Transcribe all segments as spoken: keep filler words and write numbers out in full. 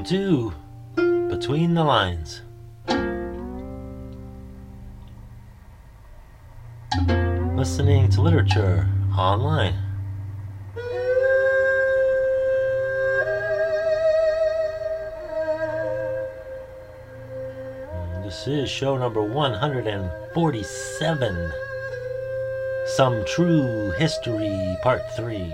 Welcome to Between the Lines. Listening to literature online. This is show number one hundred forty-seven. Some True History, Part three.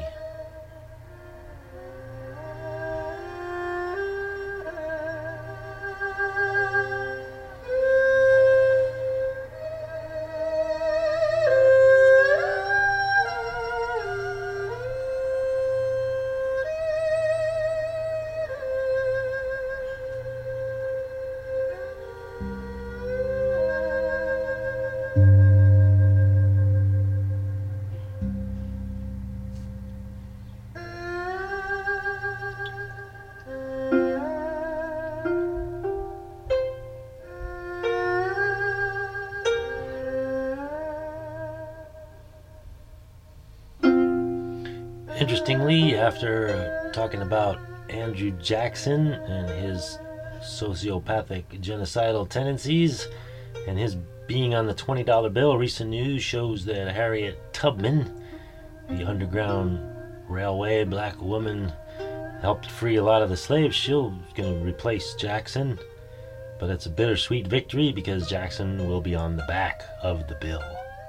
Interestingly, after talking about Andrew Jackson and his sociopathic genocidal tendencies and his being on the twenty dollar bill, recent news shows that Harriet Tubman, the Underground Railway black woman, helped free a lot of the slaves. She's going to replace Jackson, but it's a bittersweet victory because Jackson will be on the back of the bill.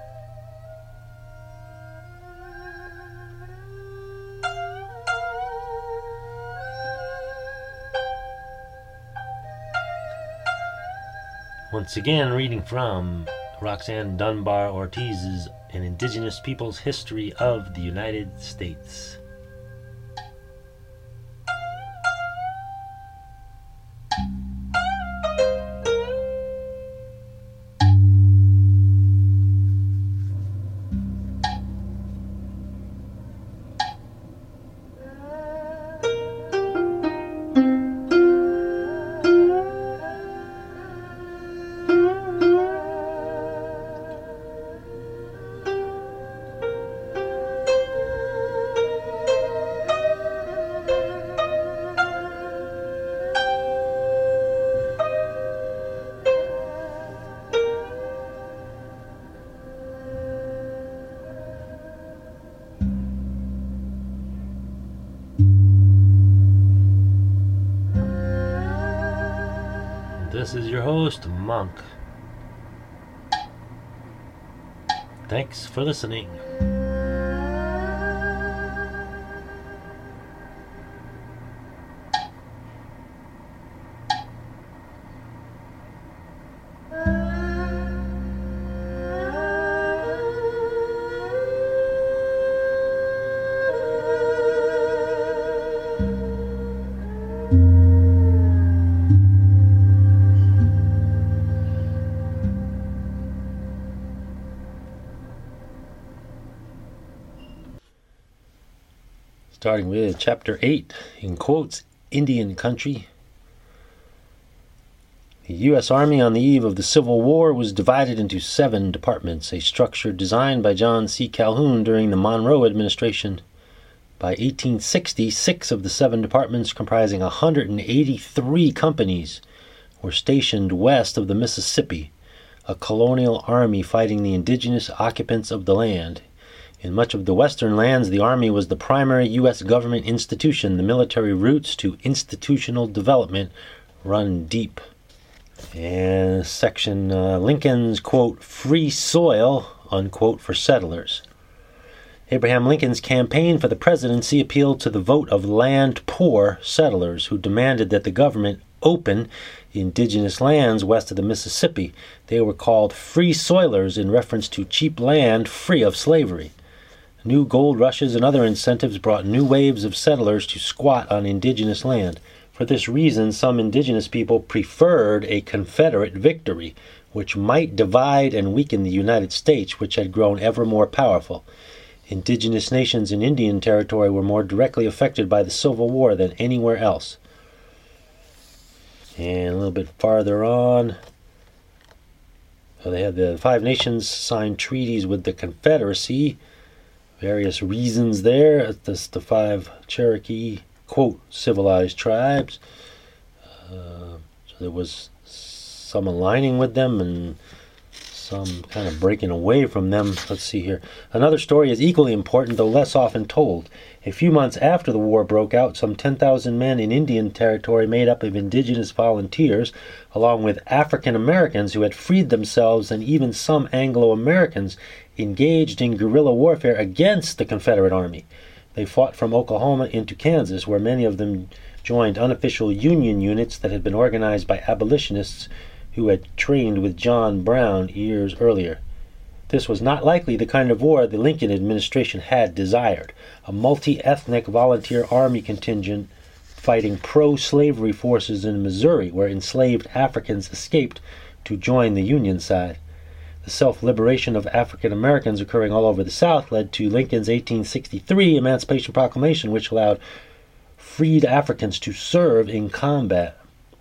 Once again, reading from Roxanne Dunbar Ortiz's An Indigenous People's History of the United States. This is your host, Monk. Thanks for listening. Starting with Chapter eight, in quotes, Indian Country. The U S Army on the eve of the Civil War was divided into seven departments, a structure designed by John C. Calhoun during the Monroe administration. By eighteen sixty, six of the seven departments, comprising one hundred eighty-three companies, were stationed west of the Mississippi, a colonial army fighting the indigenous occupants of the land. In much of the western lands, the Army was the primary U S government institution. The military roots to institutional development run deep. And section uh, Lincoln's, quote, free soil, unquote, for settlers. Abraham Lincoln's campaign for the presidency appealed to the vote of land-poor settlers who demanded that the government open the indigenous lands west of the Mississippi. They were called free soilers in reference to cheap land free of slavery. New gold rushes and other incentives brought new waves of settlers to squat on indigenous land. For this reason, some indigenous people preferred a Confederate victory, which might divide and weaken the United States, which had grown ever more powerful. Indigenous nations in Indian Territory were more directly affected by the Civil War than anywhere else. And a little bit farther on, so they had the Five Nations sign treaties with the Confederacy. Various reasons there. That's the five Cherokee, quote, civilized tribes. Uh, so there was some aligning with them and some kind of breaking away from them. Let's see here. Another story is equally important, though less often told. A few months after the war broke out, some ten thousand men in Indian Territory made up of indigenous volunteers, along with African Americans who had freed themselves and even some Anglo-Americans, engaged in guerrilla warfare against the Confederate Army. They fought from Oklahoma into Kansas, where many of them joined unofficial Union units that had been organized by abolitionists who had trained with John Brown years earlier. This was not likely the kind of war the Lincoln administration had desired. A multi-ethnic volunteer army contingent fighting pro-slavery forces in Missouri, where enslaved Africans escaped to join the Union side. The self-liberation of African Americans occurring all over the South led to Lincoln's eighteen sixty-three Emancipation Proclamation, which allowed freed Africans to serve in combat.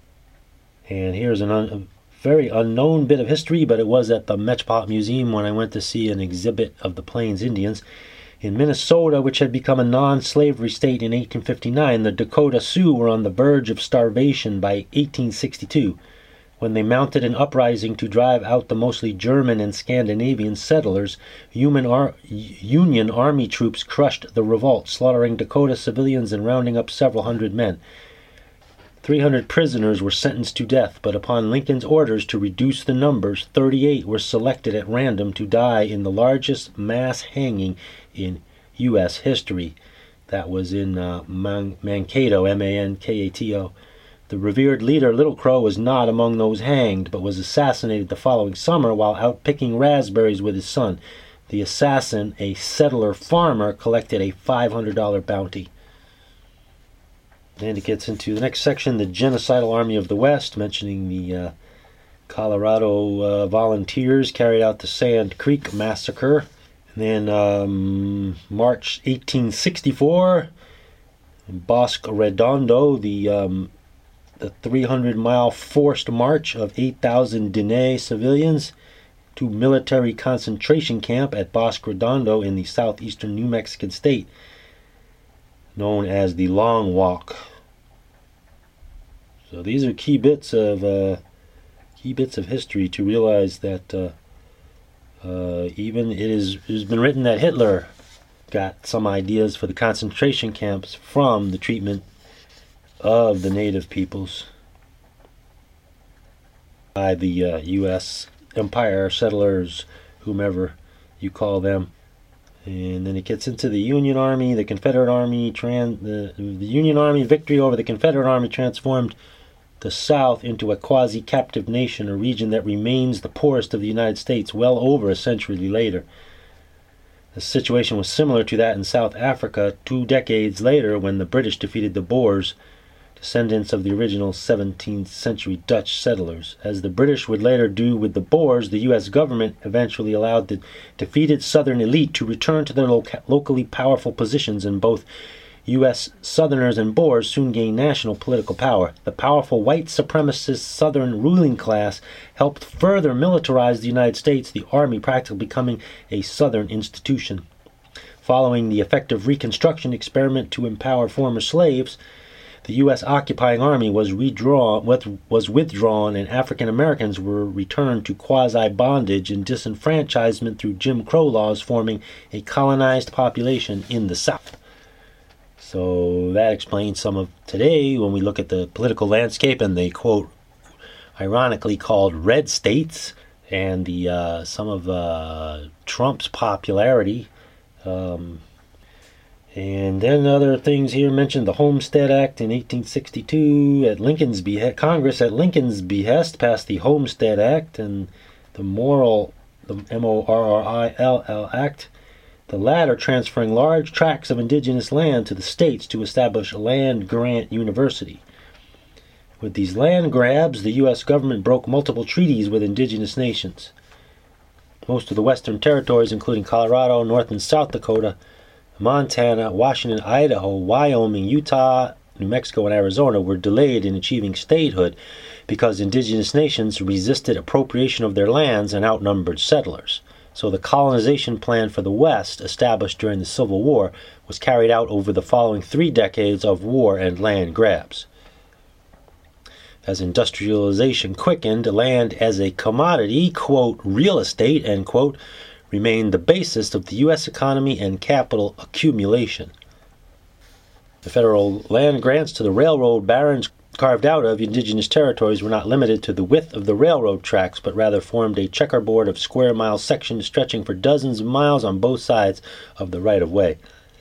And here's an un- a very unknown bit of history, but it was at the Metropolitan Museum when I went to see an exhibit of the Plains Indians. In Minnesota, which had become a non-slavery state in eighteen fifty-nine, the Dakota Sioux were on the verge of starvation by eighteen sixty-two, when they mounted an uprising to drive out the mostly German and Scandinavian settlers. Human Ar- Union Army troops crushed the revolt, slaughtering Dakota civilians and rounding up several hundred men. three hundred prisoners were sentenced to death, but upon Lincoln's orders to reduce the numbers, thirty-eight were selected at random to die in the largest mass hanging in U S history. That was in uh, Man- Mankato, M A N K A T O. The revered leader, Little Crow, was not among those hanged, but was assassinated the following summer while out picking raspberries with his son. The assassin, a settler farmer, collected a five hundred dollars bounty. And it gets into the next section, the Genocidal Army of the West, mentioning the uh, Colorado uh, volunteers carried out the Sand Creek Massacre. And then um, March eighteen sixty-four, in Bosque Redondo, the um, the three hundred mile forced march of eight thousand Diné civilians to military concentration camp at Bosque Redondo in the southeastern New Mexican state, known as the Long Walk. So these are key bits of uh, key bits of history to realize that uh, uh, even it is it has been written that Hitler got some ideas for the concentration camps from the treatment of the native peoples by the uh, U S empire settlers, whomever you call them. And then it gets into the Union Army, the Confederate Army, tran- the, the Union Army victory over the Confederate Army transformed the South into a quasi-captive nation, a region that remains the poorest of the United States well over a century later. The situation was similar to that in South Africa two decades later when the British defeated the Boers, descendants of the original seventeenth century Dutch settlers. As the British would later do with the Boers, the U S government eventually allowed the defeated Southern elite to return to their loca- locally powerful positions, and both U S Southerners and Boers soon gained national political power. The powerful white supremacist Southern ruling class helped further militarize the United States, the Army practically becoming a Southern institution. Following the effective Reconstruction experiment to empower former slaves, the U S occupying army was redrawn, was withdrawn, and African Americans were returned to quasi-bondage and disenfranchisement through Jim Crow laws, forming a colonized population in the South. So that explains some of today when we look at the political landscape and the, quote, ironically called red states, and the uh, some of uh, Trump's popularity. Um, And then other things here mentioned the Homestead Act in eighteen sixty-two. At Lincoln's behest, Congress at Lincoln's behest passed the Homestead Act and the Moral, the M O R R I L L Act, the latter transferring large tracts of indigenous land to the states to establish a land-grant university. With these land grabs, the U S government broke multiple treaties with indigenous nations. Most of the western territories, including Colorado, North and South Dakota, Montana, Washington, Idaho, Wyoming, Utah, New Mexico, and Arizona, were delayed in achieving statehood because indigenous nations resisted appropriation of their lands and outnumbered settlers. So the colonization plan for the West, established during the Civil War, was carried out over the following three decades of war and land grabs. As industrialization quickened, land as a commodity, quote, real estate, end quote, remained the basis of the U S economy and capital accumulation. The federal land grants to the railroad barons carved out of indigenous territories were not limited to the width of the railroad tracks, but rather formed a checkerboard of square mile sections stretching for dozens of miles on both sides of the right-of-way.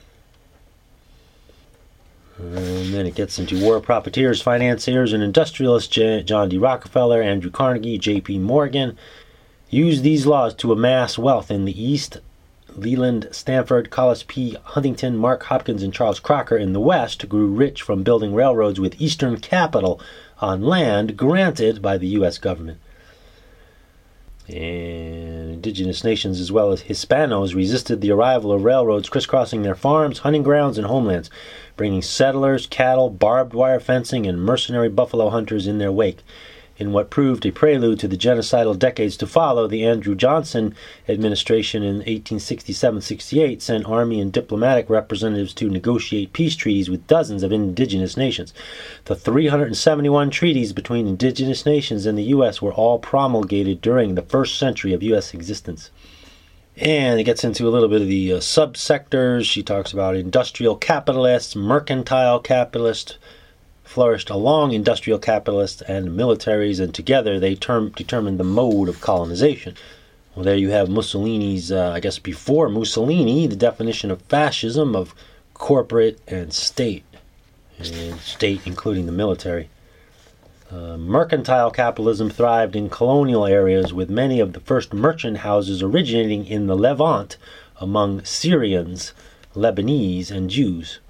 And then it gets into war profiteers, financiers, and industrialists. John D. Rockefeller, Andrew Carnegie, J P. Morgan used these laws to amass wealth in the East. Leland Stanford, Collis P. Huntington, Mark Hopkins, and Charles Crocker in the West grew rich from building railroads with Eastern capital on land granted by the U S government. And indigenous nations as well as Hispanos resisted the arrival of railroads crisscrossing their farms, hunting grounds, and homelands, bringing settlers, cattle, barbed wire fencing, and mercenary buffalo hunters in their wake. In what proved a prelude to the genocidal decades to follow, the Andrew Johnson administration in eighteen sixty-seven sixty-eight sent army and diplomatic representatives to negotiate peace treaties with dozens of indigenous nations. The three hundred seventy-one treaties between indigenous nations and the U S were all promulgated during the first century of U S existence. And it gets into a little bit of the uh, subsectors. She talks about industrial capitalists, mercantile capitalists, flourished along industrial capitalists and militaries, and together they term, determined the mode of colonization. Well, there you have Mussolini's, uh, I guess before Mussolini, the definition of fascism of corporate and state, and state including the military. Uh, mercantile capitalism thrived in colonial areas, with many of the first merchant houses originating in the Levant among Syrians, Lebanese, and Jews.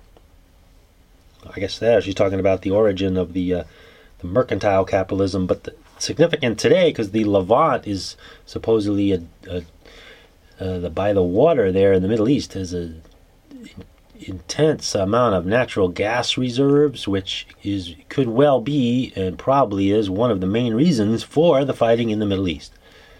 I guess there she's talking about the origin of the uh, the mercantile capitalism, but the, significant today because the Levant is supposedly a, a uh, the by the water there in the Middle East has a intense amount of natural gas reserves, which is could well be and probably is one of the main reasons for the fighting in the Middle East.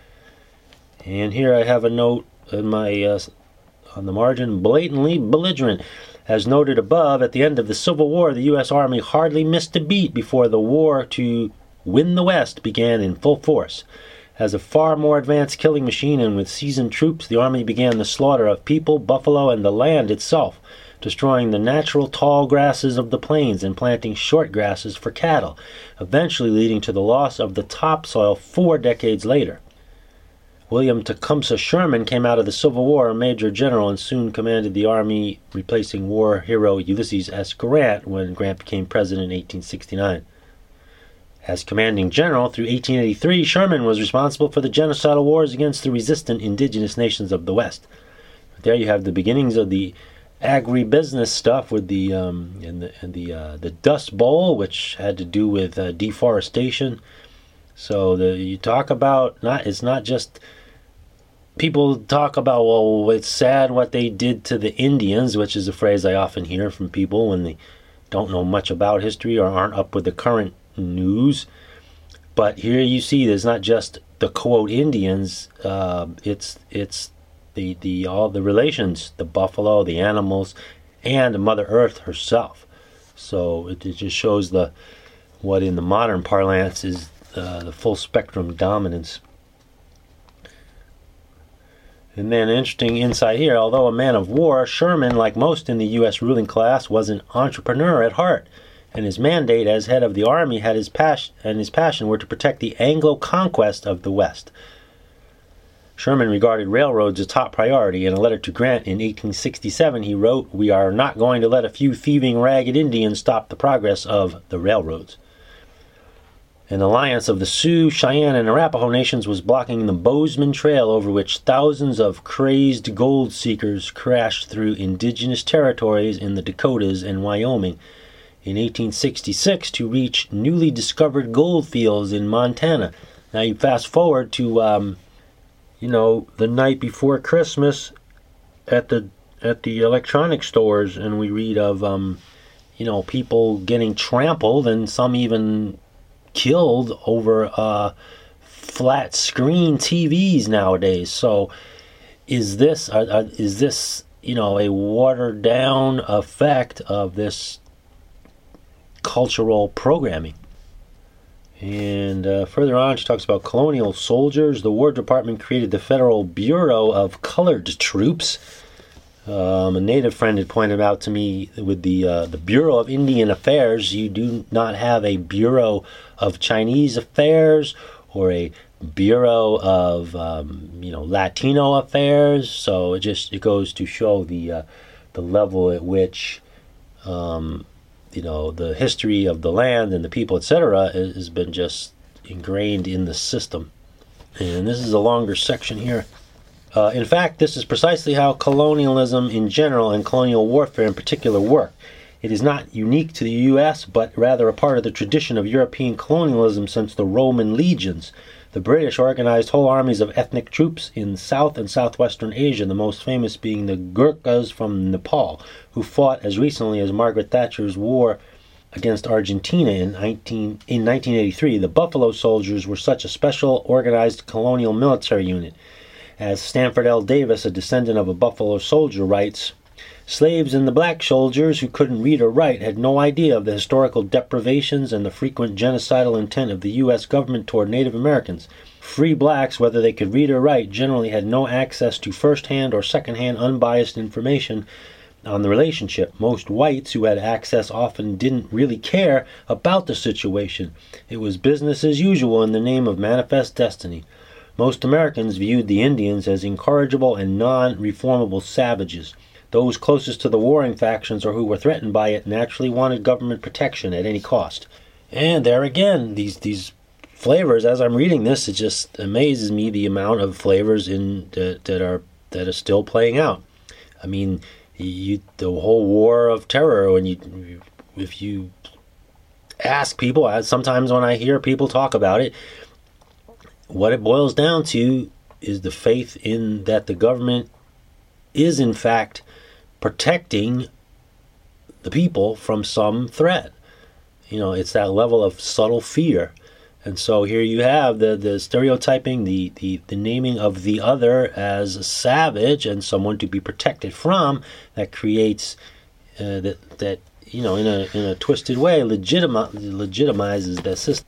And here I have a note in my uh, on the margin: blatantly belligerent. As noted above, at the end of the Civil War, the U S Army hardly missed a beat before the war to win the West began in full force. As a far more advanced killing machine and with seasoned troops, the Army began the slaughter of people, buffalo, and the land itself, destroying the natural tall grasses of the plains and planting short grasses for cattle, eventually leading to the loss of the topsoil four decades later. William Tecumseh Sherman came out of the Civil War a major general and soon commanded the Army, replacing war hero Ulysses S. Grant when Grant became president in eighteen sixty-nine. As commanding general through eighteen eighty-three, Sherman was responsible for the genocidal wars against the resistant indigenous nations of the West. There you have the beginnings of the agribusiness stuff with the um, and the and the uh, the Dust Bowl, which had to do with uh, deforestation. So the you talk about not it's not just people talk about, well, it's sad what they did to the Indians, which is a phrase I often hear from people when they don't know much about history or aren't up with the current news. But here you see there's not just the quote Indians, uh, it's it's the, the all the relations, the buffalo, the animals, and Mother Earth herself. So it, it just shows the what in the modern parlance is uh, the full spectrum dominance. And then interesting insight here, although a man of war, Sherman, like most in the U S ruling class, was an entrepreneur at heart, and his mandate as head of the army had his passion and his passion were to protect the Anglo conquest of the West. Sherman regarded railroads as top priority. In a letter to Grant in eighteen sixty-seven, he wrote, "We are not going to let a few thieving ragged Indians stop the progress of the railroads." An alliance of the Sioux, Cheyenne, and Arapaho nations was blocking the Bozeman Trail, over which thousands of crazed gold seekers crashed through indigenous territories in the Dakotas and Wyoming in eighteen sixty-six to reach newly discovered gold fields in Montana. Now you fast forward to, um, you know, the night before Christmas at the at the electronic stores, and we read of, um, you know, people getting trampled and some even killed over uh, flat screen T Vs nowadays. So, is this uh, uh, is this you know a watered down effect of this cultural programming? And uh, further on, she talks about colonial soldiers. The War Department created the Federal Bureau of Colored Troops. Um, a native friend had pointed out to me with the uh, the Bureau of Indian Affairs, you do not have a Bureau of Chinese Affairs or a Bureau of um, you know Latino Affairs. So it just it goes to show the uh, the level at which um, you know the history of the land and the people, et cetera, has been just ingrained in the system. And this is a longer section here. Uh, in fact, this is precisely how colonialism in general and colonial warfare in particular work. It is not unique to the U S, but rather a part of the tradition of European colonialism since the Roman legions. The British organized whole armies of ethnic troops in South and Southwestern Asia, the most famous being the Gurkhas from Nepal, who fought as recently as Margaret Thatcher's war against Argentina in, nineteen, in nineteen eighty-three. The Buffalo Soldiers were such a special organized colonial military unit. As Stanford L. Davis, a descendant of a Buffalo Soldier, writes, slaves and the black soldiers who couldn't read or write had no idea of the historical deprivations and the frequent genocidal intent of the U S government toward Native Americans. Free blacks, whether they could read or write, generally had no access to first-hand or second-hand unbiased information on the relationship. Most whites who had access often didn't really care about the situation. It was business as usual in the name of manifest destiny. Most Americans viewed the Indians as incorrigible and non-reformable savages. Those closest to the warring factions or who were threatened by it naturally wanted government protection at any cost. And there again, these these flavors, as I'm reading this, it just amazes me the amount of flavors in that, that are that are still playing out. I mean, you, the whole war of terror, when you if you ask people, as sometimes when I hear people talk about it, what it boils down to is the faith in that the government is in fact protecting the people from some threat. You know, it's that level of subtle fear. And so here you have the, the stereotyping, the, the, the naming of the other as a savage and someone to be protected from, that creates uh, that, that, you know, in a in a twisted way, legitima- legitimizes the system.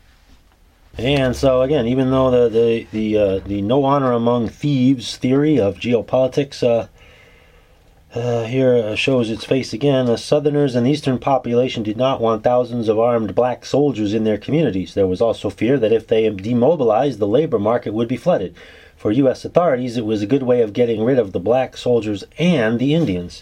And so again, even though the the the, uh, the no honor among thieves theory of geopolitics uh, uh, here shows its face again, the Southerners and the Eastern population did not want thousands of armed black soldiers in their communities. There was also fear that if they demobilized, the labor market would be flooded. For U S authorities, it was a good way of getting rid of the black soldiers and the Indians.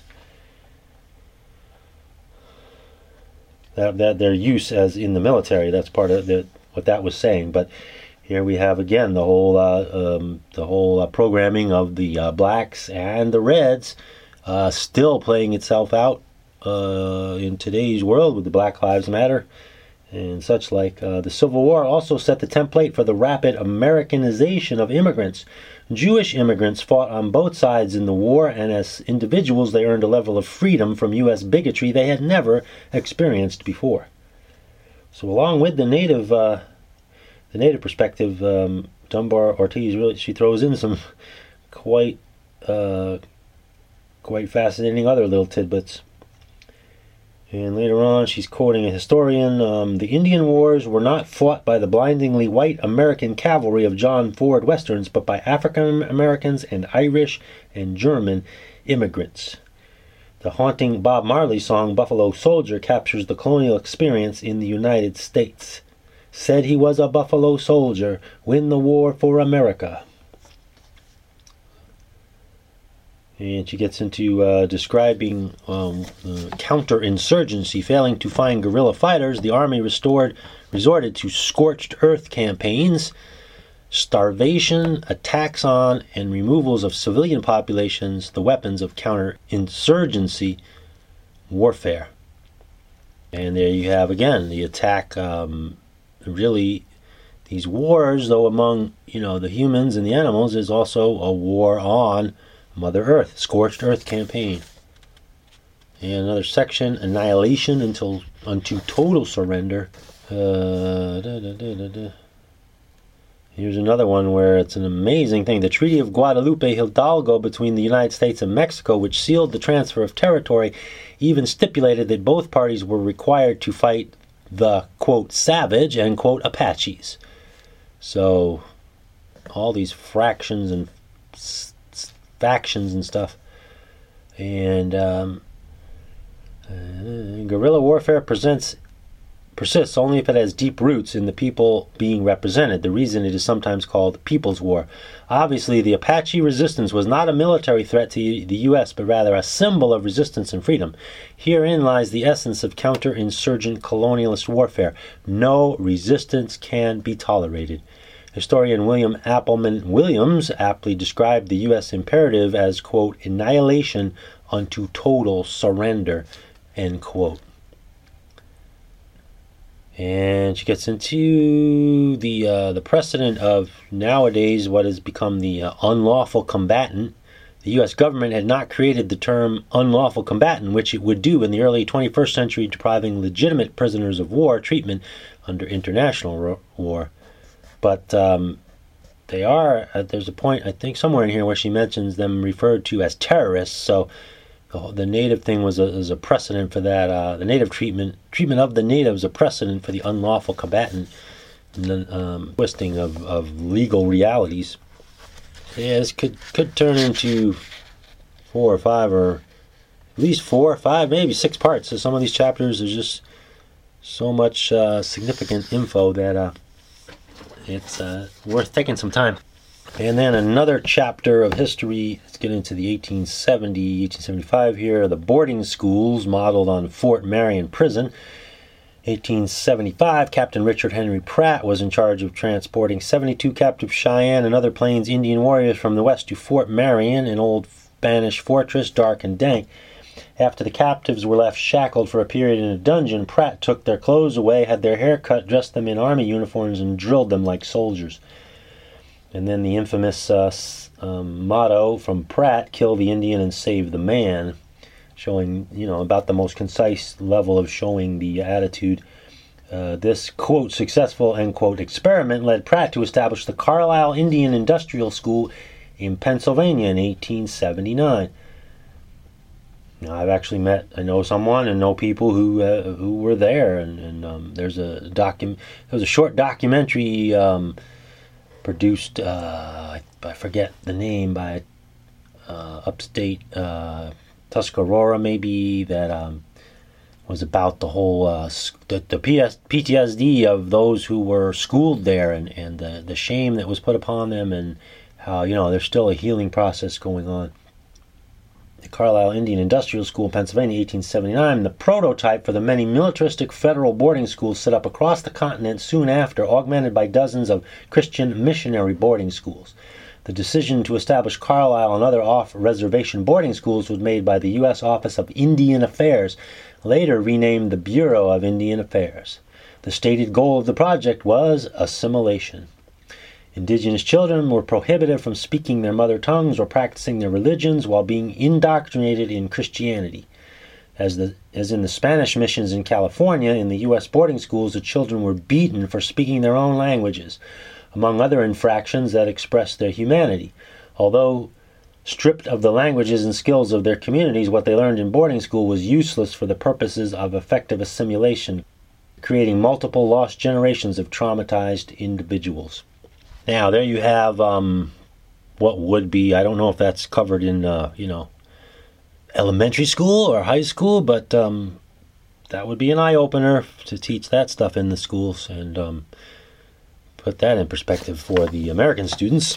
That, that their use as in the military, that's part of the what that was saying. But here we have again the whole uh, um, the whole uh, programming of the uh, blacks and the reds uh, still playing itself out uh, in today's world with the Black Lives Matter and such like. Uh, the Civil War also set the template for the rapid Americanization of immigrants. Jewish immigrants fought on both sides in the war, and as individuals they earned a level of freedom from U S bigotry they had never experienced before. So along with the native, uh, the native perspective, um, Dunbar Ortiz really she throws in some quite, uh, quite fascinating other little tidbits. And later on, she's quoting a historian. Um, the Indian Wars were not fought by the blindingly white American cavalry of John Ford Westerns, but by African Americans and Irish and German immigrants. The haunting Bob Marley song Buffalo Soldier captures the colonial experience in the United States. Said he was a Buffalo Soldier, win the war for America. And she gets into uh, describing um, uh, counterinsurgency. Failing to find guerrilla fighters, the army restored, resorted to scorched earth campaigns, starvation, attacks on, and removals of civilian populations, the weapons of counterinsurgency warfare. And there you have again the attack. Um, really, these wars, though among you know the humans and the animals, is also a war on Mother Earth, scorched earth campaign. And another section, annihilation until unto total surrender. Uh, da, da, da, da, da. Here's another one where it's an amazing thing. The Treaty of Guadalupe Hidalgo between the United States and Mexico, which sealed the transfer of territory, even stipulated that both parties were required to fight the, quote, savage, end quote, Apaches. So all these fractions and s- s- factions and stuff. And um, uh, guerrilla warfare presents persists only if it has deep roots in the people being represented. The reason it is sometimes called People's War. Obviously, the Apache resistance was not a military threat to the U S, but rather a symbol of resistance and freedom. Herein lies the essence of counterinsurgent colonialist warfare. No resistance can be tolerated. Historian William Appleman Williams aptly described the U S imperative as, quote, annihilation unto total surrender, end quote. And she gets into the uh, the precedent of nowadays what has become the uh, unlawful combatant. The U S government had not created the term unlawful combatant, which it would do in the early twenty-first century, depriving legitimate prisoners of war treatment under international ro- war. But um, they are, uh, there's a point, I think, somewhere in here where she mentions them referred to as terrorists. So the, the native thing was a, was a precedent for that. Uh, the native treatment, treatment of the natives, a precedent for the unlawful combatant, and then um, twisting of, of legal realities. Yeah, this could, could turn into four or five, or at least four or five, maybe six parts. So some of these chapters, there's just so much uh, significant info that uh, it's uh, worth taking some time. And then another chapter of history. Let's get into the eighteen seventy, eighteen seventy-five here. The boarding schools modeled on Fort Marion Prison. eighteen seventy-five, Captain Richard Henry Pratt was in charge of transporting seventy-two captive Cheyenne and other Plains Indian warriors from the west to Fort Marion, an old Spanish fortress, dark and dank. After the captives were left shackled for a period in a dungeon, Pratt took their clothes away, had their hair cut, dressed them in army uniforms, and drilled them like soldiers. And then the infamous uh, um, motto from Pratt, kill the Indian and save the man, showing, you know, about the most concise level of showing the attitude. Uh, this, quote, successful, end quote, experiment led Pratt to establish the Carlisle Indian Industrial School in Pennsylvania in eighteen seventy-nine. Now, I've actually met, I know someone and know people who uh, who were there, and, and um, there's a docu- there was a short documentary um, produced, uh, I, I forget the name, by uh, upstate uh, Tuscarora maybe, that um, was about the whole uh, the, the P S, P T S D of those who were schooled there, and, and the, the shame that was put upon them, and how, you know, there's still a healing process going on. The Carlisle Indian Industrial School in Pennsylvania, eighteen seventy-nine, the prototype for the many militaristic federal boarding schools set up across the continent soon after, augmented by dozens of Christian missionary boarding schools. The decision to establish Carlisle and other off-reservation boarding schools was made by the U S Office of Indian Affairs, later renamed the Bureau of Indian Affairs. The stated goal of the project was assimilation. Indigenous children were prohibited from speaking their mother tongues or practicing their religions while being indoctrinated in Christianity. As, the, as in the Spanish missions in California, in the U S boarding schools, the children were beaten for speaking their own languages, among other infractions that expressed their humanity. Although stripped of the languages and skills of their communities, what they learned in boarding school was useless for the purposes of effective assimilation, creating multiple lost generations of traumatized individuals. Now, there you have um, what would be, I don't know if that's covered in, uh, you know, elementary school or high school, but um, that would be an eye-opener to teach that stuff in the schools and um, put that in perspective for the American students.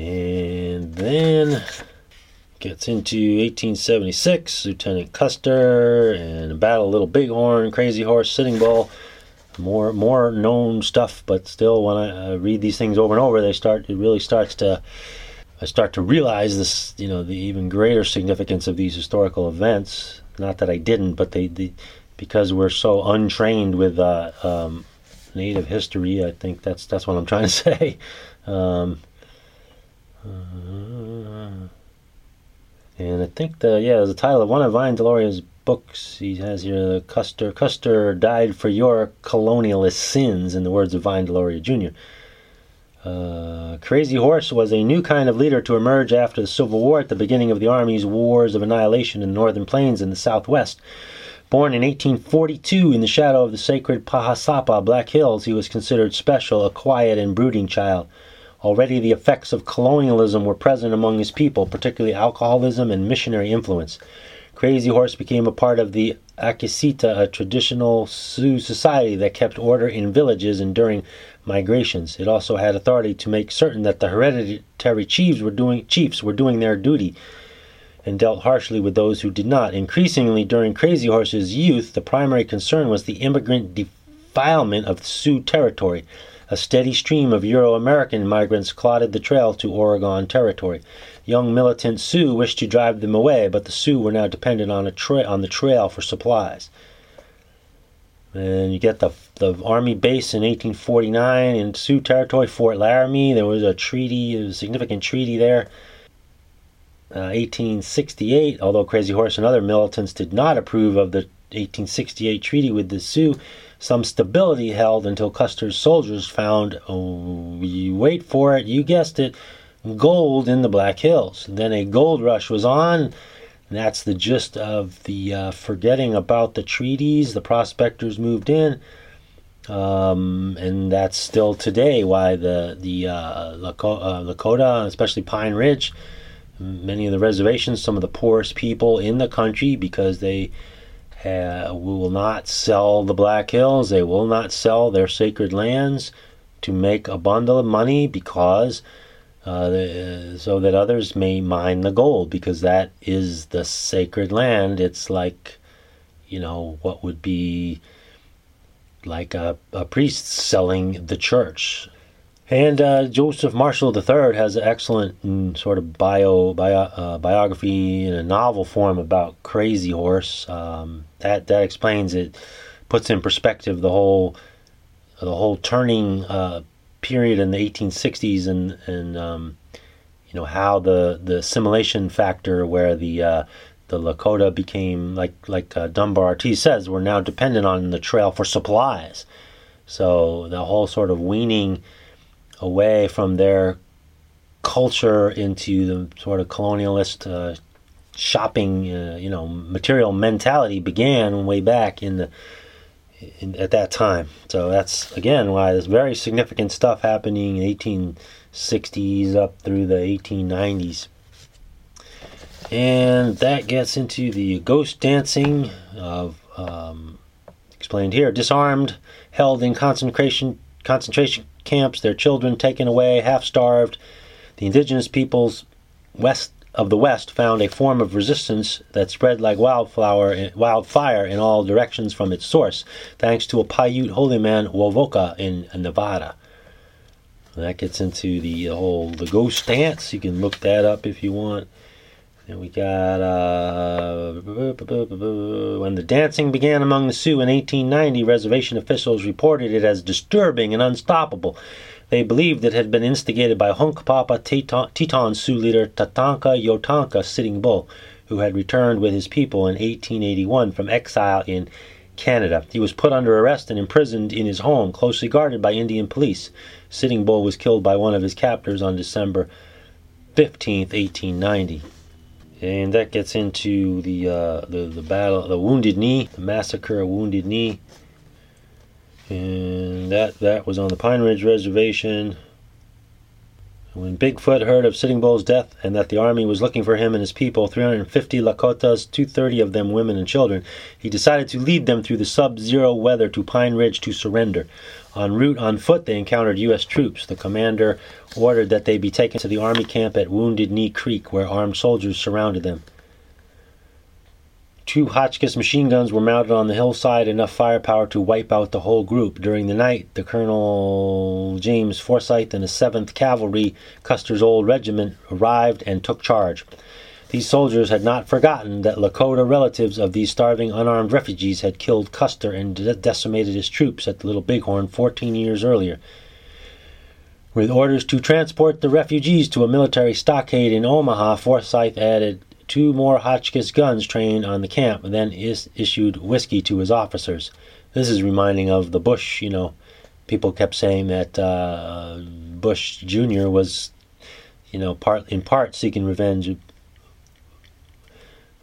And then gets into eighteen seventy-six, Lieutenant Custer and Battle of Little Bighorn, Crazy Horse, Sitting Bull. More more known stuff, but still, when I uh, read these things over and over, they start. It really starts to. I start to realize this, you know, the even greater significance of these historical events. Not that I didn't, but they, they because we're so untrained with uh, um, Native history. I think that's that's what I'm trying to say. Um, uh, and I think the yeah, the title of one of Vine Deloria's books he has here, Custer Custer died for your colonialist sins, in the words of Vine Deloria Junior Uh, Crazy Horse was a new kind of leader to emerge after the Civil War at the beginning of the Army's wars of annihilation in the Northern Plains and the Southwest. Born in eighteen forty-two in the shadow of the sacred Pahasapa Black Hills, he was considered special, a quiet and brooding child. Already the effects of colonialism were present among his people, particularly alcoholism and missionary influence. Crazy Horse became a part of the Akisita, a traditional Sioux society that kept order in villages and during migrations. It also had authority to make certain that the hereditary chiefs were doing, chiefs were doing their duty, and dealt harshly with those who did not. Increasingly, during Crazy Horse's youth, the primary concern was the immigrant defilement of Sioux territory. A steady stream of Euro-American migrants clotted the trail to Oregon territory. Young militant Sioux wished to drive them away, but the Sioux were now dependent on, a tra- on the trail for supplies. And you get the the army base in eighteen forty-nine in Sioux territory, Fort Laramie. There was a treaty, a significant treaty there. Uh, eighteen sixty-eight, although Crazy Horse and other militants did not approve of the eighteen sixty-eight treaty with the Sioux, some stability held until Custer's soldiers found, oh, you wait for it, you guessed it, gold in the Black Hills. And then a gold rush was on, and that's the gist of the uh, forgetting about the treaties. The prospectors moved in, um, and that's still today why the, the uh, Lakota, uh, Lakota, especially Pine Ridge, many of the reservations, some of the poorest people in the country, because they uh, will not sell the Black Hills, they will not sell their sacred lands to make a bundle of money, because uh, the, so that others may mine the gold, because that is the sacred land. It's like, you know, what would be like a, a priest selling the church. And uh, Joseph Marshall the third has an excellent mm, sort of bio, bio uh, biography in a novel form about Crazy Horse. Um, that that explains it, puts in perspective the whole the whole turning uh, period in the eighteen sixties, and and um, you know how the, the assimilation factor, where the uh, the Lakota became, like like uh, Dunbar Ortiz says, we're now dependent on the trail for supplies. So the whole sort of weaning away from their culture into the sort of colonialist uh, shopping, uh, you know, material mentality began way back in the in, at that time. So that's again why there's very significant stuff happening in the eighteen sixties up through the eighteen nineties, and that gets into the ghost dancing of um, explained here. Disarmed, held in concentration concentration camps, their children taken away, half-starved. The indigenous peoples west of the West found a form of resistance that spread like wildflower, wildfire in all directions from its source, thanks to a Paiute holy man, Wovoka, in Nevada. And that gets into the whole the ghost dance. You can look that up if you want. And we got, uh, when the dancing began among the Sioux in eighteen ninety, reservation officials reported it as disturbing and unstoppable. They believed it had been instigated by Hunkpapa Teton, Teton Sioux leader Tatanka Yotanka Sitting Bull, who had returned with his people in eighteen eighty-one from exile in Canada. He was put under arrest and imprisoned in his home, closely guarded by Indian police. Sitting Bull was killed by one of his captors on December fifteenth, eighteen ninety. And that gets into the uh, the the battle, the Wounded Knee, the massacre of Wounded Knee, and that that was on the Pine Ridge Reservation. When Bigfoot heard of Sitting Bull's death and that the army was looking for him and his people, three hundred fifty Lakotas, two hundred thirty of them women and children, he decided to lead them through the sub-zero weather to Pine Ridge to surrender. En route on foot, they encountered U S troops. The commander ordered that they be taken to the army camp at Wounded Knee Creek, where armed soldiers surrounded them. Two Hotchkiss machine guns were mounted on the hillside, enough firepower to wipe out the whole group. During the night, the Colonel James Forsyth and the seventh Cavalry, Custer's old regiment, arrived and took charge. These soldiers had not forgotten that Lakota relatives of these starving, unarmed refugees had killed Custer and de- decimated his troops at the Little Bighorn fourteen years earlier. With orders to transport the refugees to a military stockade in Omaha, Forsyth added two more Hotchkiss guns trained on the camp, and then is- issued whiskey to his officers. This is reminding of the Bush, you know. People kept saying that uh, Bush Junior was, you know, part in part seeking revenge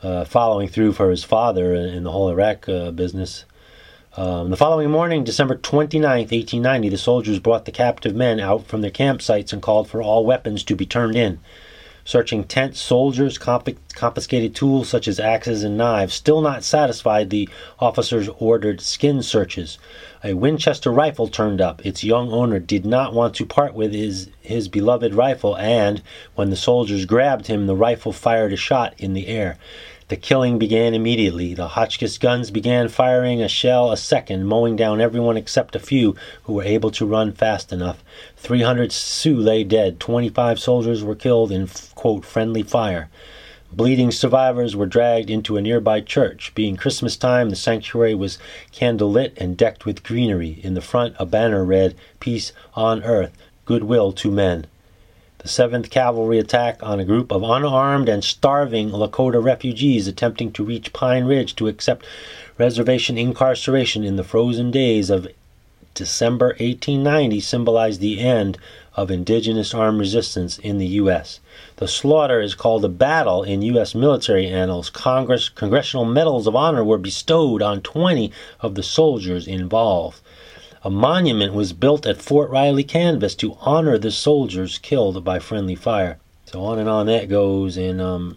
uh, following through for his father in, in the whole Iraq uh, business. Um, the following morning, December twenty-ninth, eighteen ninety, the soldiers brought the captive men out from their campsites and called for all weapons to be turned in. Searching tents, soldiers comp- confiscated tools such as axes and knives. Still not satisfied, the officers ordered skin searches. A Winchester rifle turned up. Its young owner did not want to part with his, his beloved rifle, and when the soldiers grabbed him, the rifle fired a shot in the air. The killing began immediately. The Hotchkiss guns began firing a shell a second, mowing down everyone except a few who were able to run fast enough. three hundred Sioux lay dead. twenty-five soldiers were killed in, quote, friendly fire. Bleeding survivors were dragged into a nearby church. Being Christmas time, the sanctuary was candlelit and decked with greenery. In the front, a banner read, "Peace on earth, goodwill to men." The seventh Cavalry attack on a group of unarmed and starving Lakota refugees attempting to reach Pine Ridge to accept reservation incarceration in the frozen days of December eighteen ninety symbolized the end of indigenous armed resistance in the U S The slaughter is called a battle in U S military annals. Congress, Congressional Medals of Honor were bestowed on twenty of the soldiers involved. A monument was built at Fort Riley, Kansas to honor the soldiers killed by friendly fire. So on and on that goes, and um,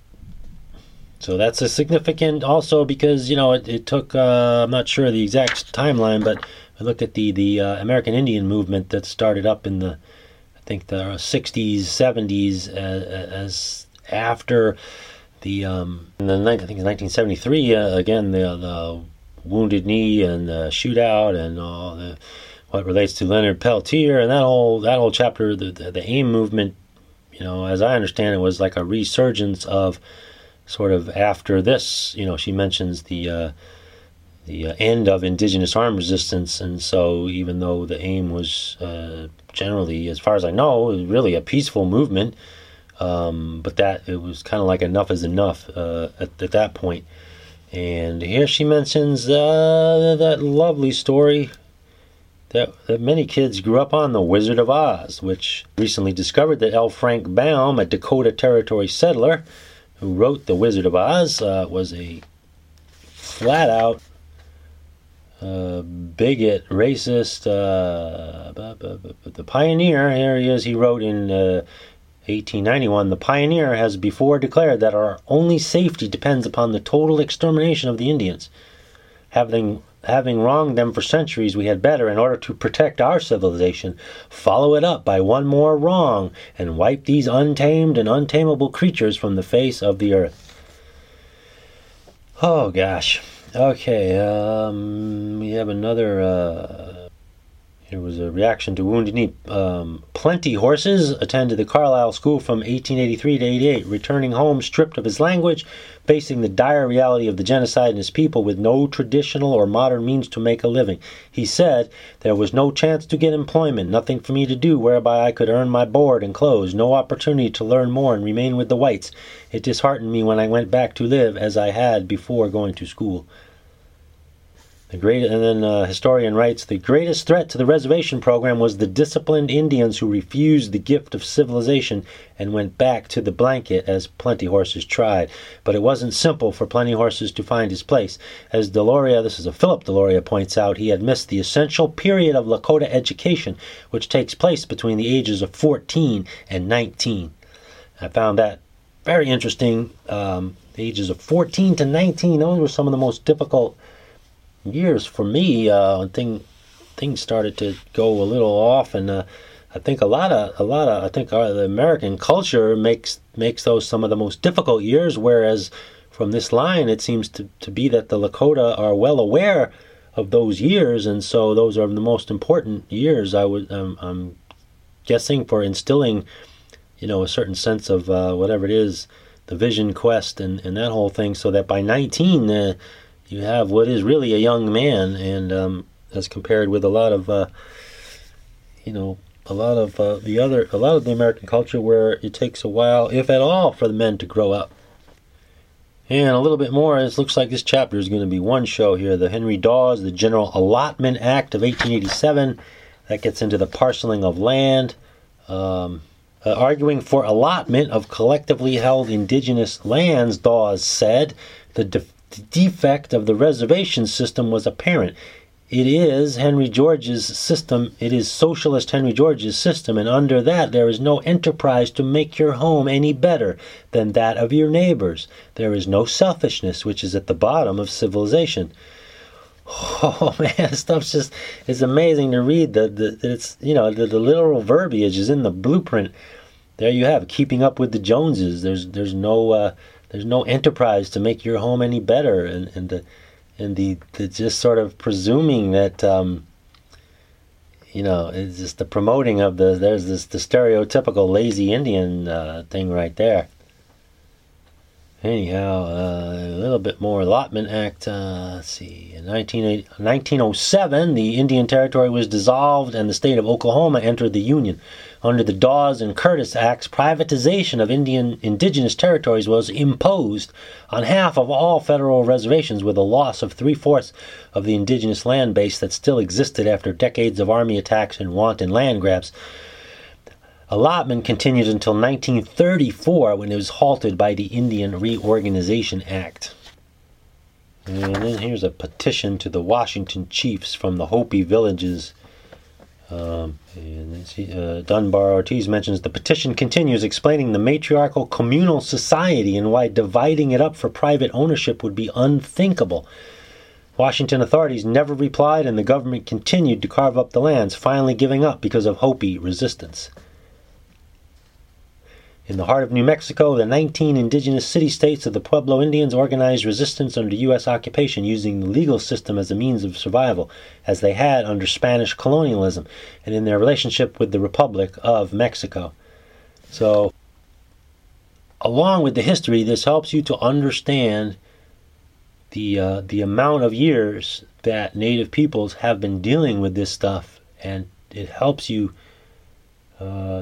so that's a significant also because, you know, it, it took, uh, I'm not sure the exact timeline, but I look at the, the uh, American Indian movement that started up in the, I think the sixties, seventies, as, as after the, um, in the, I think it's nineteen seventy-three, uh, again, the, the Wounded Knee and the shootout and all the what relates to Leonard Peltier and that whole that whole chapter, the, the the AIM movement, you know, as I understand it, was like a resurgence of sort of after this. You know, she mentions the uh, the uh, end of indigenous armed resistance, and so even though the AIM was uh, generally, as far as I know, really a peaceful movement, um, but that it was kind of like enough is enough uh, at, at that point. And here she mentions uh, that lovely story that, that many kids grew up on, The Wizard of Oz, which recently discovered that L. Frank Baum, a Dakota Territory settler who wrote The Wizard of Oz, uh, was a flat-out uh, bigot, racist, uh, the pioneer. Here he is. He wrote in Uh, eighteen ninety-one, the pioneer has before declared that our only safety depends upon the total extermination of the Indians. Having having wronged them for centuries, we had better, in order to protect our civilization, follow it up by one more wrong and wipe these untamed and untamable creatures from the face of the earth. Oh, gosh. Okay, um, we have another... Uh, Here was a reaction to Wounded Knee. Um, Plenty Horses attended the Carlisle School from eighteen eighty-three to eighty-eight, returning home stripped of his language, facing the dire reality of the genocide and his people with no traditional or modern means to make a living. He said, "There was no chance to get employment, nothing for me to do whereby I could earn my board and clothes, no opportunity to learn more and remain with the whites. It disheartened me when I went back to live as I had before going to school." The great, and then uh, historian writes, the greatest threat to the reservation program was the disciplined Indians who refused the gift of civilization and went back to the blanket as Plenty Horses tried. But it wasn't simple for Plenty Horses to find his place. As Deloria, this is a Philip Deloria, points out, he had missed the essential period of Lakota education, which takes place between the ages of fourteen and nineteen. I found that very interesting. Um, the ages of fourteen to nineteen, those were some of the most difficult years for me uh, when thing, things started to go a little off, and uh, I think a lot of a lot of I think our, the American culture makes makes those some of the most difficult years. Whereas from this line, it seems to, to be that the Lakota are well aware of those years, and so those are the most important years. I would um, I'm guessing for instilling, you know, a certain sense of uh, whatever it is, the vision quest and, and that whole thing, so that by nineteen. Uh, You have what is really a young man, and um, as compared with a lot of, uh, you know, a lot of uh, the other, a lot of the American culture where it takes a while, if at all, for the men to grow up. And a little bit more, it looks like this chapter is going to be one show here. The Henry Dawes, the General Allotment Act of eighteen eighty-seven, that gets into the parceling of land. Um, Uh, arguing for allotment of collectively held indigenous lands, Dawes said, the de- defect of the reservation system was apparent. It is Henry George's system, it is socialist Henry George's system, and under that there is no enterprise to make your home any better than that of your neighbors. There is no selfishness, which is at the bottom of civilization. Oh man, this stuff's just, it's amazing to read. The, the it's, you know, the, the literal verbiage is in the blueprint. There you have it, keeping up with the Joneses. There's there's no uh, there's no enterprise to make your home any better, and and the and the, the just sort of presuming that um, you know, it's just the promoting of the there's this the stereotypical lazy Indian uh, thing right there. Anyhow, uh, a little bit more Allotment Act. Uh, let's see. In nineteen oh seven, the Indian Territory was dissolved and the state of Oklahoma entered the Union. Under the Dawes and Curtis Acts, privatization of Indian indigenous territories was imposed on half of all federal reservations, with a loss of three-fourths of the indigenous land base that still existed after decades of army attacks and wanton land grabs. Allotment continued until nineteen thirty-four, when it was halted by the Indian Reorganization Act. And then here's a petition to the Washington chiefs from the Hopi villages. Um, and see, uh, Dunbar Ortiz mentions the petition continues, explaining the matriarchal communal society and why dividing it up for private ownership would be unthinkable. Washington authorities never replied, and the government continued to carve up the lands, finally giving up because of Hopi resistance. In the heart of New Mexico, the nineteen indigenous city-states of the Pueblo Indians organized resistance under U S occupation, using the legal system as a means of survival, as they had under Spanish colonialism, and in their relationship with the Republic of Mexico. So, along with the history, this helps you to understand the uh, the amount of years that Native peoples have been dealing with this stuff, and it helps you uh,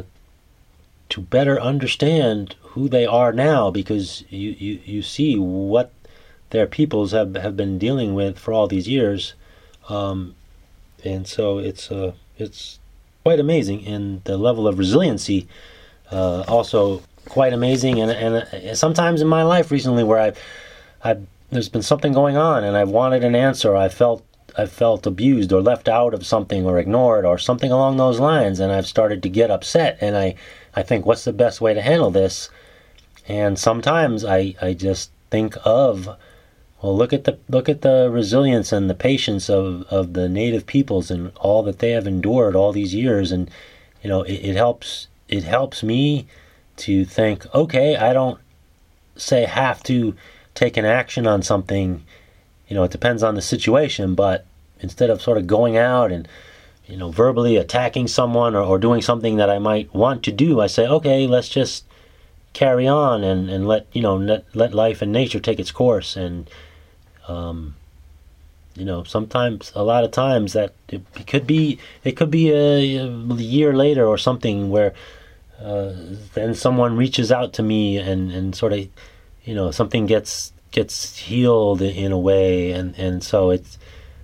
to better understand who they are now, because you, you, you see what their peoples have, have been dealing with for all these years, um, and so it's uh, it's quite amazing, and the level of resiliency uh, also quite amazing. And and uh, sometimes in my life recently, where I've I've there's been something going on, and I've wanted an answer, I felt I felt abused or left out of something or ignored or something along those lines, and I've started to get upset, and I. I think, what's the best way to handle this? And sometimes I, I just think of, well, look at the look at the resilience and the patience of, of the Native peoples and all that they have endured all these years, and you know, it, it helps it helps me to think, okay, I don't say have to take an action on something. You know, it depends on the situation, but instead of sort of going out and you know, verbally attacking someone or, or doing something that I might want to do, I say, okay, let's just carry on and, and let, you know, let, let life and nature take its course. And, um, you know, sometimes, a lot of times that it, it could be, it could be a, a year later or something where uh, then someone reaches out to me and, and sort of, you know, something gets, gets healed in a way. And, and so it's,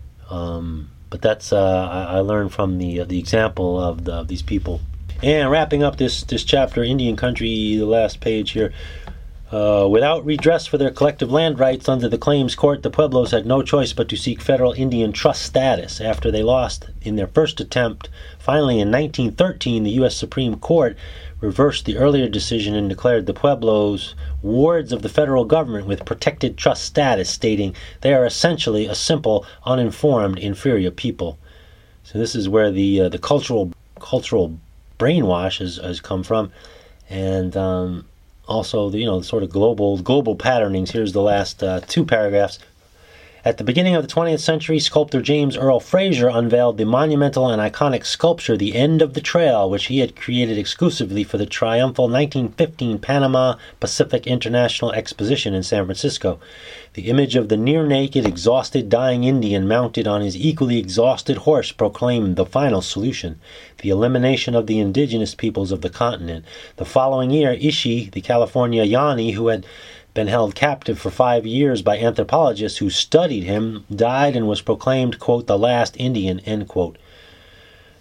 um, But that's uh, I, I learned from the uh, the example of, the, of these people. And wrapping up this this chapter, Indian Country, the last page here. Uh, without redress for their collective land rights under the Claims Court, the Pueblos had no choice but to seek federal Indian trust status. After they lost in their first attempt, finally in nineteen thirteen, the U S Supreme Court reversed the earlier decision and declared the Pueblos wards of the federal government with protected trust status, stating they are essentially a simple, uninformed, inferior people. So this is where the uh, the cultural cultural brainwash has, has come from, and um, also the, you know, sort of global global patternings. Here's the last uh, two paragraphs. At the beginning of the twentieth century, sculptor James Earl Fraser unveiled the monumental and iconic sculpture The End of the Trail, which he had created exclusively for the triumphal nineteen fifteen Panama Pacific International Exposition in San Francisco. The image of the near-naked, exhausted, dying Indian mounted on his equally exhausted horse proclaimed the final solution, the elimination of the indigenous peoples of the continent. The following year, Ishi, the California Yanni, who had been held captive for five years by anthropologists who studied him, died and was proclaimed, quote, the last Indian, end quote.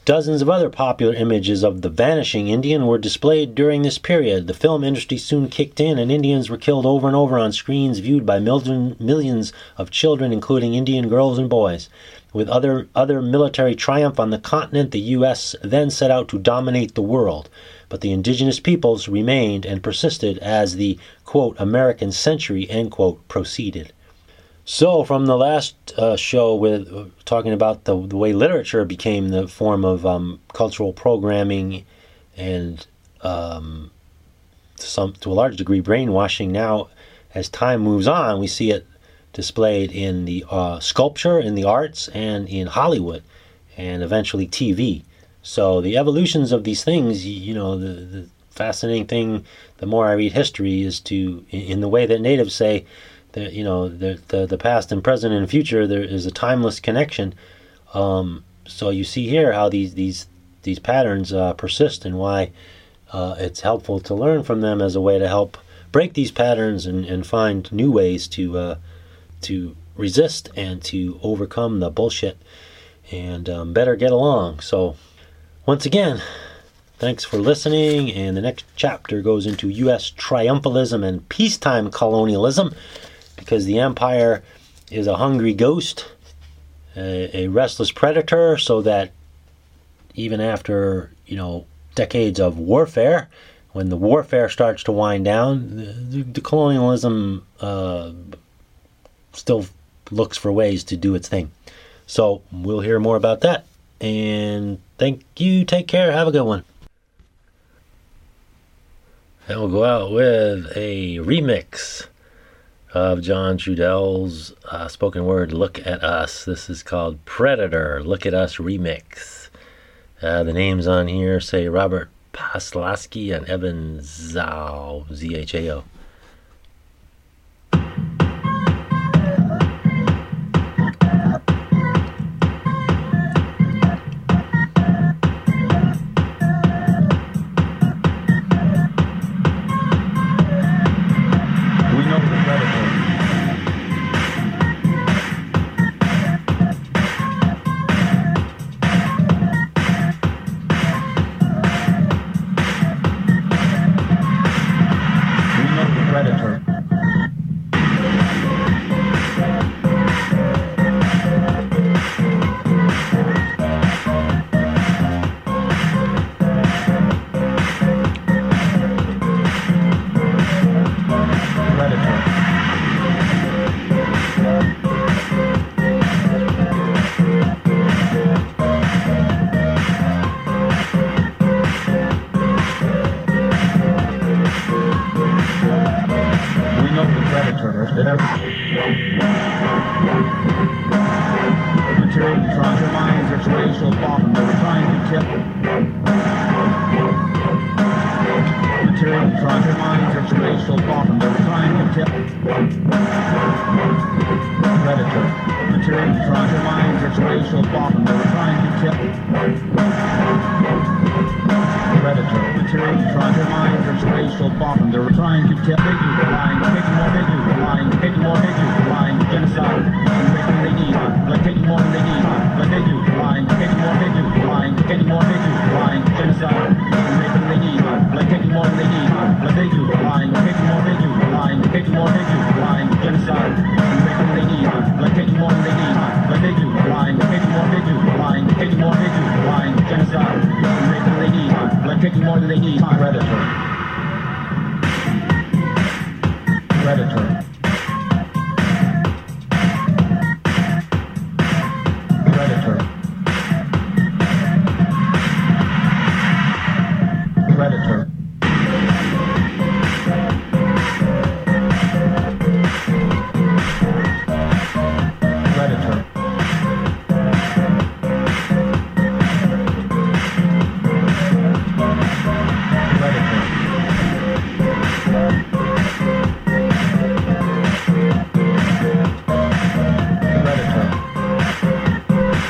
Dozens of other popular images of the vanishing Indian were displayed during this period. The film industry soon kicked in, and Indians were killed over and over on screens viewed by million, millions of children, including Indian girls and boys. With other, other military triumph on the continent, the U S then set out to dominate the world. But the indigenous peoples remained and persisted as the, quote, American century, end quote, proceeded. So, from the last uh, show with uh, talking about the, the way literature became the form of um, cultural programming and um, to, some, to a large degree brainwashing, now as time moves on, we see it displayed in the uh, sculpture, in the arts, and in Hollywood, and eventually T V. So the evolutions of these things, you know, the, the fascinating thing, the more I read history, is to, in the way that natives say, that, you know, the, the the past and present and future, there is a timeless connection. Um, so you see here how these these these patterns uh, persist, and why uh, it's helpful to learn from them as a way to help break these patterns and, and find new ways to uh, to resist and to overcome the bullshit and um, better get along. So once again, thanks for listening, and the next chapter goes into U S triumphalism and peacetime colonialism, because the empire is a hungry ghost, a, a restless predator, so that even after, you know, decades of warfare, when the warfare starts to wind down, the, the colonialism uh, still looks for ways to do its thing. So we'll hear more about that. And thank you. Take care. Have a good one. And we'll go out with a remix of John Trudell's uh, spoken word, Look at Us. This is called Predator, Look at Us remix. Uh, the names on here say Robert Paslasky and Evan Zhao, Z H A O.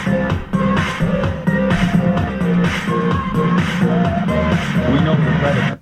We know the predator.